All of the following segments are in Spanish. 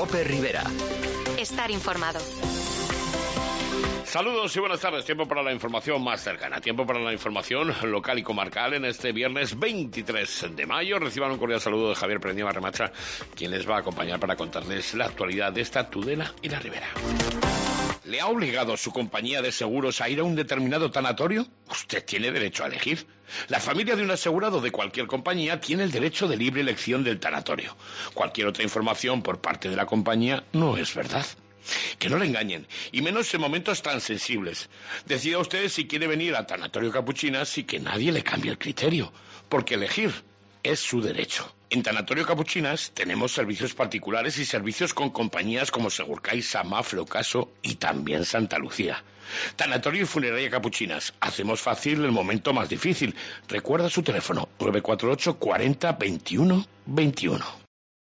COPE Rivera. Estar informado. Saludos y buenas tardes. Tiempo para la información más cercana. Tiempo para la información local y comarcal en este viernes 23 de mayo. Reciban un cordial saludo de Javier Prendiva Remacha, quien les va a acompañar para contarles la actualidad de esta Tudela y la Ribera. ¿Le ha obligado su compañía de seguros a ir a un determinado tanatorio? Usted tiene derecho a elegir. La familia de un asegurado de cualquier compañía tiene el derecho de libre elección del tanatorio. Cualquier otra información por parte de la compañía no es verdad. Que no le engañen, y menos en momentos tan sensibles. Decida usted si quiere venir al Tanatorio Capuchinas y que nadie le cambie el criterio, porque elegir es su derecho. En Tanatorio Capuchinas tenemos servicios particulares y servicios con compañías como Segurcaixa, Mafre, Ocaso y también Santa Lucía. Tanatorio y Funeraria Capuchinas. Hacemos fácil el momento más difícil. Recuerda su teléfono, 948 40 21 21.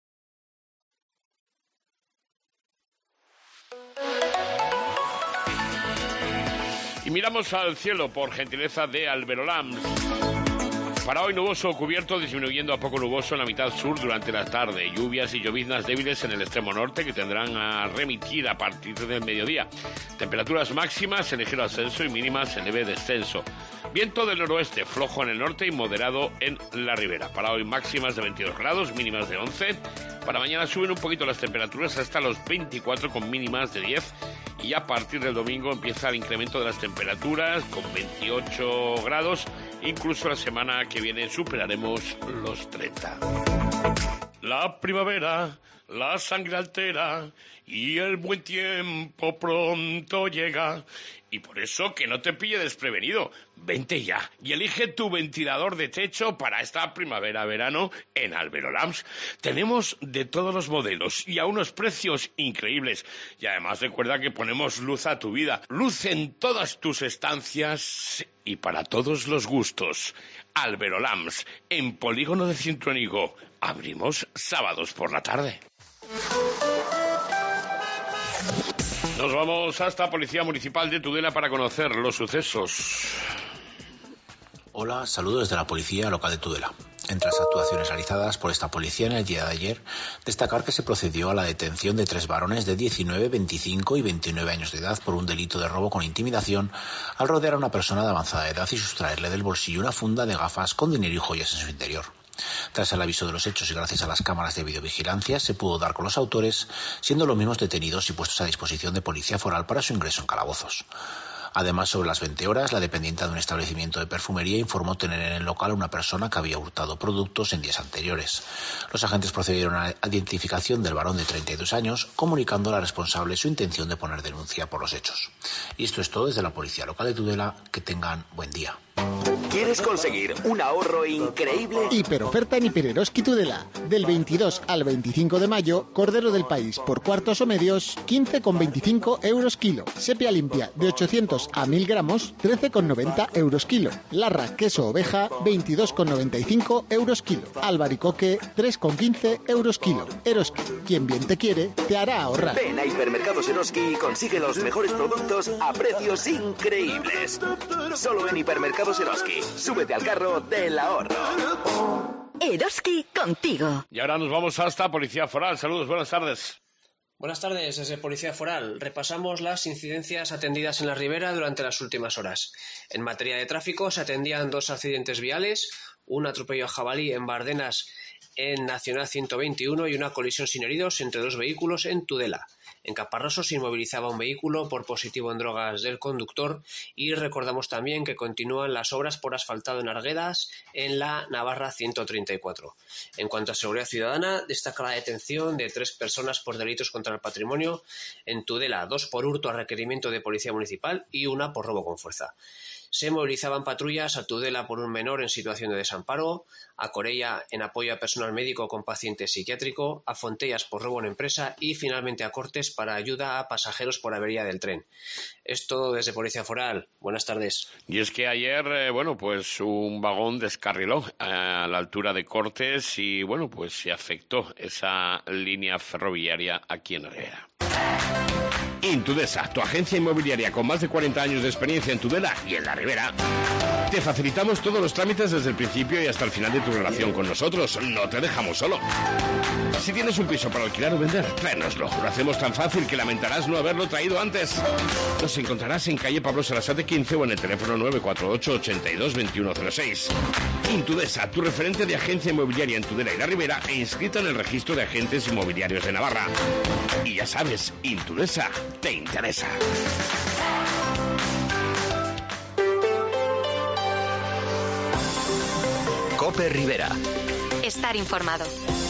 Y miramos al cielo por gentileza de Alberolams. Para hoy nuboso o cubierto, disminuyendo a poco nuboso en la mitad sur durante la tarde. Lluvias y lloviznas débiles en el extremo norte que tendrán a remitir a partir del mediodía. Temperaturas máximas en ligero ascenso y mínimas en leve descenso. Viento del noroeste, flojo en el norte y moderado en la ribera. Para hoy máximas de 22 grados, mínimas de 11. Para mañana suben un poquito las temperaturas hasta los 24 con mínimas de 10. Y a partir del domingo empieza el incremento de las temperaturas con 28 grados. Incluso la semana que viene superaremos los 30. La primavera, la sangre altera y el buen tiempo pronto llega. Y por eso que no te pille desprevenido. Vente ya y elige tu ventilador de techo para esta primavera-verano en Alberolams. Tenemos de todos los modelos y a unos precios increíbles. Y además recuerda que ponemos luz a tu vida. Luz en todas tus estancias y para todos los gustos. Alberolams, en Polígono de Cintruénigo. Abrimos sábados por la tarde. Nos vamos hasta Policía Municipal de Tudela para conocer los sucesos. Hola, saludos desde la Policía Local de Tudela. Entre las actuaciones realizadas por esta policía en el día de ayer, destacar que se procedió a la detención de 3 varones de 19, 25 y 29 años de edad por un delito de robo con intimidación al rodear a una persona de avanzada edad y sustraerle del bolsillo una funda de gafas con dinero y joyas en su interior. Tras el aviso de los hechos y gracias a las cámaras de videovigilancia se pudo dar con los autores, siendo los mismos detenidos y puestos a disposición de Policía Foral para su ingreso en calabozos. Además, sobre las 20 horas, la dependiente de un establecimiento de perfumería informó tener en el local a una persona que había hurtado productos en días anteriores. Los agentes procedieron a la identificación del varón de 32 años, comunicando a la responsable su intención de poner denuncia por los hechos. Y esto es todo desde la Policía Local de Tudela. Que tengan buen día. ¿Quieres conseguir un ahorro increíble? Hiperoferta en Hiper Tudela. Del 22 al 25 de mayo, cordero del país por cuartos o medios, 15,25 euros kilo. Sepia limpia de 800 a 1000 gramos, 13,90 euros kilo. Larra queso oveja, 22,95 euros kilo. Albaricoque, 3,15 euros kilo. Eroski, quien bien te quiere, te hará ahorrar. Ven a Hipermercados Eroski y consigue los mejores productos a precios increíbles. Solo en Hipermercados Eroski. Súbete al carro del ahorro. Eroski contigo. Y ahora nos vamos hasta Policía Foral. Saludos, buenas tardes. Buenas tardes, desde Policía Foral. Repasamos las incidencias atendidas en la Ribera durante las últimas horas. En materia de tráfico se atendían 2 accidentes viales, un atropello a jabalí en Bardenas en Nacional 121 y una colisión sin heridos entre 2 vehículos en Tudela. En Caparroso se inmovilizaba un vehículo por positivo en drogas del conductor y recordamos también que continúan las obras por asfaltado en Arguedas en la Navarra 134. En cuanto a seguridad ciudadana, destaca la detención de 3 personas por delitos contra el patrimonio en Tudela, 2 por hurto a requerimiento de Policía Municipal y 1 por robo con fuerza. Se movilizaban patrullas a Tudela por un menor en situación de desamparo, a Corella en apoyo a personal médico con paciente psiquiátrico, a Fontellas por robo en empresa y finalmente a Cortes para ayuda a pasajeros por avería del tren. Esto desde Policía Foral. Buenas tardes. Y es que ayer, pues un vagón descarriló a la altura de Cortes y, pues se afectó esa línea ferroviaria aquí en Herrera. Intudesa, tu agencia inmobiliaria con más de 40 años de experiencia en Tudela y en la Ribera. Te facilitamos todos los trámites desde el principio y hasta el final de tu relación con nosotros. No te dejamos solo. Si tienes un piso para alquilar o vender, tráenoslo. Lo hacemos tan fácil que lamentarás no haberlo traído antes. Nos encontrarás en calle Pablo Sarasate 15 o en el teléfono 948 82 2106. Intudesa, tu referente de agencia inmobiliaria en Tudela y la Ribera e inscrita en el registro de agentes inmobiliarios de Navarra. Y ya sabes, Intudesa te interesa. Cope Rivera. Estar informado.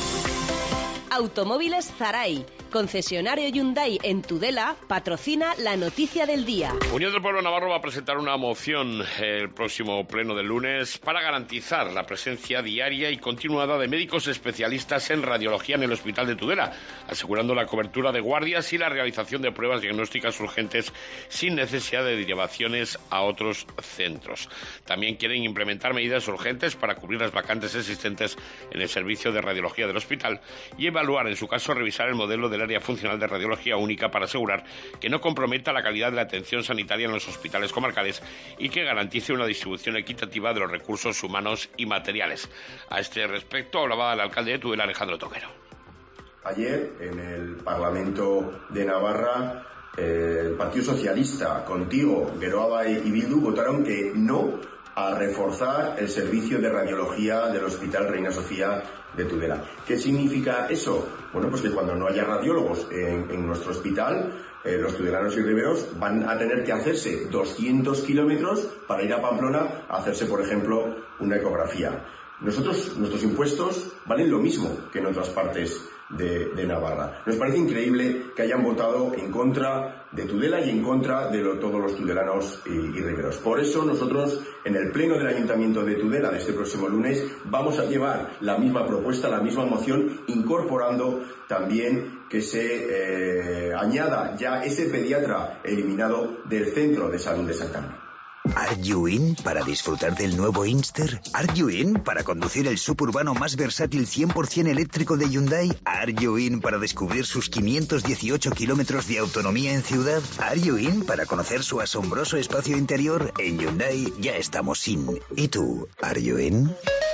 Automóviles Zaray, concesionario Hyundai en Tudela, patrocina la noticia del día. Unión del Pueblo Navarro va a presentar una moción el próximo pleno del lunes para garantizar la presencia diaria y continuada de médicos especialistas en radiología en el Hospital de Tudela, asegurando la cobertura de guardias y la realización de pruebas diagnósticas urgentes sin necesidad de derivaciones a otros centros. También quieren implementar medidas urgentes para cubrir las vacantes existentes en el servicio de radiología del hospital y evaluar, en su caso, revisar el modelo del área funcional de radiología única para asegurar que no comprometa la calidad de la atención sanitaria en los hospitales comarcales y que garantice una distribución equitativa de los recursos humanos y materiales. A este respecto hablaba el alcalde de Tudela, Alejandro Toquero. Ayer, en el Parlamento de Navarra, el Partido Socialista, Contigo, Geroa y Bildu votaron que no a reforzar el servicio de radiología del Hospital Reina Sofía de Tudela. ¿Qué significa eso? Bueno, pues que cuando no haya radiólogos en nuestro hospital, los tudelanos y riberos van a tener que hacerse 200 kilómetros para ir a Pamplona a hacerse, por ejemplo, una ecografía. Nuestros impuestos valen lo mismo que en otras partes de Navarra. Nos parece increíble que hayan votado en contra de Tudela y en contra de todos los tudelanos y riberos. Por eso nosotros, en el pleno del Ayuntamiento de Tudela de este próximo lunes, vamos a llevar la misma propuesta, la misma moción, incorporando también que se añada ya ese pediatra eliminado del Centro de Salud de Santa Ana. ¿Are you in para disfrutar del nuevo Inster? ¿Are you in para conducir el suburbano más versátil 100% eléctrico de Hyundai? ¿Are you in para descubrir sus 518 kilómetros de autonomía en ciudad? ¿Are you in para conocer su asombroso espacio interior? En Hyundai ya estamos in. ¿Y tú, are you in?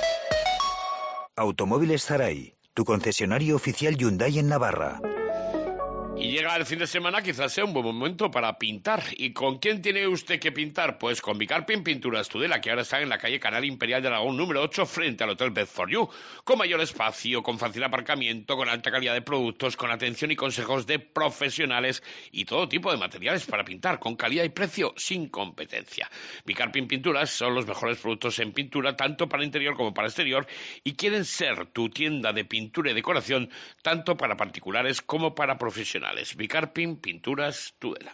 Automóviles Zaray, tu concesionario oficial Hyundai en Navarra. Y llega el fin de semana, quizás sea un buen momento para pintar. ¿Y con quién tiene usted que pintar? Pues con Bicarpin Pinturas Tudela, que ahora están en la calle Canal Imperial de Aragón número 8, frente al Hotel Bed for You, con mayor espacio, con fácil aparcamiento, con alta calidad de productos, con atención y consejos de profesionales y todo tipo de materiales para pintar, con calidad y precio sin competencia. Bicarpin Pinturas son los mejores productos en pintura, tanto para interior como para exterior, y quieren ser tu tienda de pintura y decoración, tanto para particulares como para profesionales. Bicarpin Pinturas Tudela.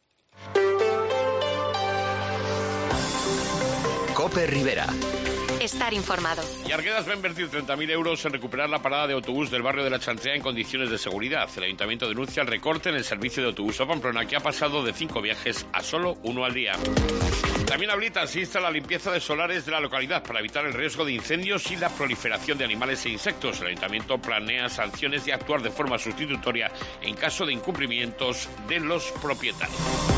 Cope Rivera. Estar informado. Y Arguedas va a invertir 30.000 euros en recuperar la parada de autobús del barrio de la Chantea en condiciones de seguridad. El Ayuntamiento denuncia el recorte en el servicio de autobús a Pamplona, que ha pasado de 5 viajes a solo 1 al día. También habilita, se insta la limpieza de solares de la localidad para evitar el riesgo de incendios y la proliferación de animales e insectos. El Ayuntamiento planea sanciones y actuar de forma sustitutoria en caso de incumplimientos de los propietarios.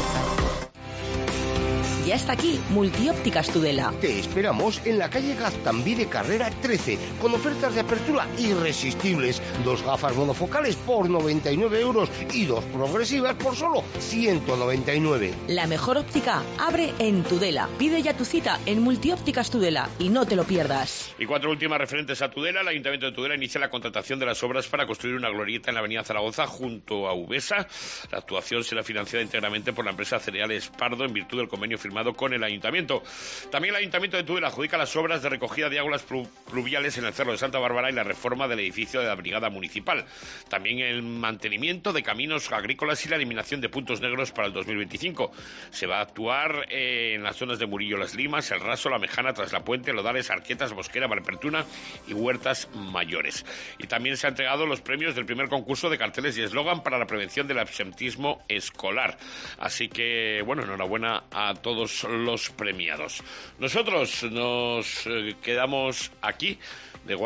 Ya está aquí Multiópticas Tudela. Te esperamos en la calle Gaztambide de Carrera 13, con ofertas de apertura irresistibles. 2 gafas monofocales por 99 euros y 2 progresivas por solo 199. La mejor óptica abre en Tudela. Pide ya tu cita en Multiópticas Tudela y no te lo pierdas. Y 4 últimas referentes a Tudela. El Ayuntamiento de Tudela inicia la contratación de las obras para construir una glorieta en la avenida Zaragoza junto a Uvesa. La actuación será financiada íntegramente por la empresa Cereales Pardo en virtud del convenio firmado con el Ayuntamiento. También el Ayuntamiento de Tudela adjudica las obras de recogida de aguas pluviales en el Cerro de Santa Bárbara y la reforma del edificio de la Brigada Municipal. También el mantenimiento de caminos agrícolas y la eliminación de puntos negros para el 2025. Se va a actuar en las zonas de Murillo, Las Limas, El Raso, La Mejana, Traslapuente, Lodales, Arquetas, Mosquera, Valpertuna y Huertas Mayores. Y también se han entregado los premios del primer concurso de carteles y eslogan para la prevención del absentismo escolar. Así que, bueno, enhorabuena a todos los premiados. Nosotros nos quedamos aquí.